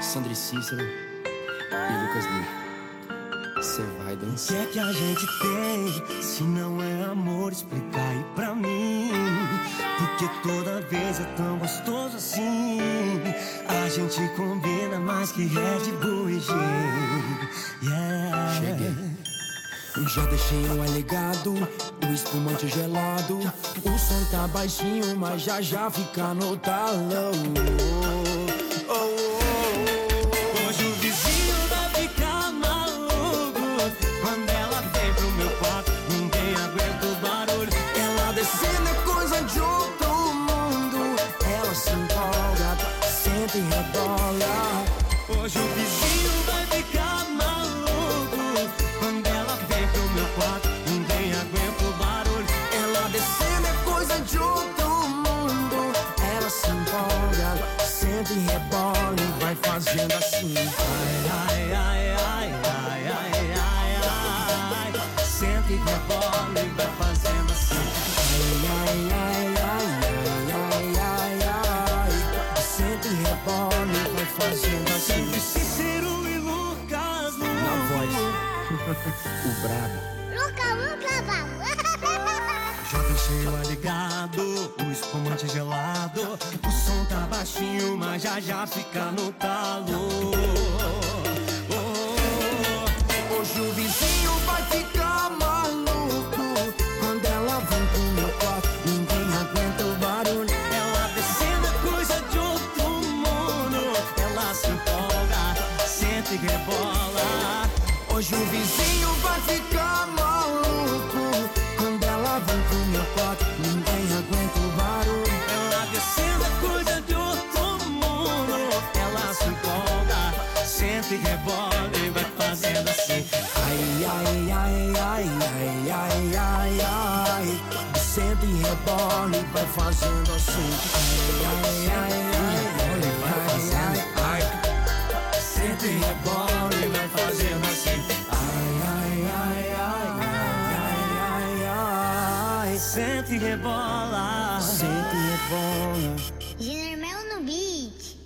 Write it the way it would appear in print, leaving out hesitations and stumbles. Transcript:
Sandri Cícero e Lucas Lee. Cê vai dançar. O que é que a gente tem? Se não é amor, explica aí pra mim. Porque toda vez é tão gostoso assim. A gente combina mais que Red Bull e gin. Yeah. Cheguei. Já deixei o ar ligado, o espumante gelado. O som tá baixinho, mas já fica no talão. Hoje o vizinho vai ficar maluco. Quando ela vem pro meu quarto, ninguém aguenta o barulho. Ela descendo é coisa de outro mundo. Ela se empolga, senta e rebola. Hoje o vizinho vai ficar maluco. Quando ela vem pro meu quarto, ninguém aguenta o barulho. Ela descendo é coisa de outro mundo. Ela se empolga, senta e rebola e vai fazendo assim. Ai, ai, ai, ai, ai, ai, ai. Senta e rebola e vai fazendo assim. Ai, ai, ai, ai, ai, ai, ai. Senta e rebola e vai fazendo assim. Sempre Cícero e Lucas Na voz, o brabo. Luca, vamos! Já deixei o ar ligado, o espumante gelado. O som tá baixinho, mas já fica no talo. Hoje o vizinho vai ficar maluco. Quando ela vem pro meu quarto, ninguém aguenta o barulho. Ela descendo é coisa de outro mundo. Ela se empolga, senta e rebola. Hoje o vizinho vai ficar maluco. Quando ela vem pro meu quarto, ninguém aguenta o barulho. Ela descendo é coisa de outro mundo. Ela se empolga, senta e rebola e vai fazendo assim. Ai, ai, ai, ai, ai, ai, ai, ai. Senta e rebola e vai fazendo assim. Ai, ai, ai, ai, ai, ai, ai. Senta e rebola e vai fazendo assim. Ai, ai, ai, ai, ai, ai, ai. Senta e rebola. Senta e rebola. Júnior Mel no beat.